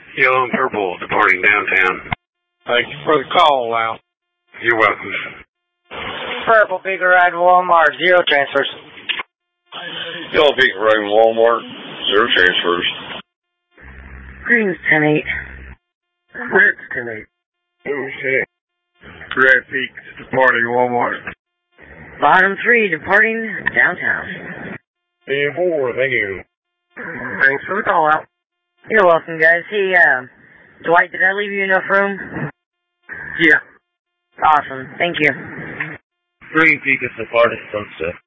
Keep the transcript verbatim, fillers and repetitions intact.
Yellow and Purple departing downtown. Thank you for the call, Al. You're welcome. Purple Beagle Ride Walmart, zero transfers. Yellow Beagle Ride Walmart, zero transfers. Green's ten eight. Red's ten eight. Okay. Red Peaks departing Walmart. Bottom three departing downtown. And four, thank you. Thanks for the call, Al. You're welcome, guys. Hey, uh, Dwight, did I leave you enough room? Yeah. Awesome. Thank you. Green Peak is departing Sunset.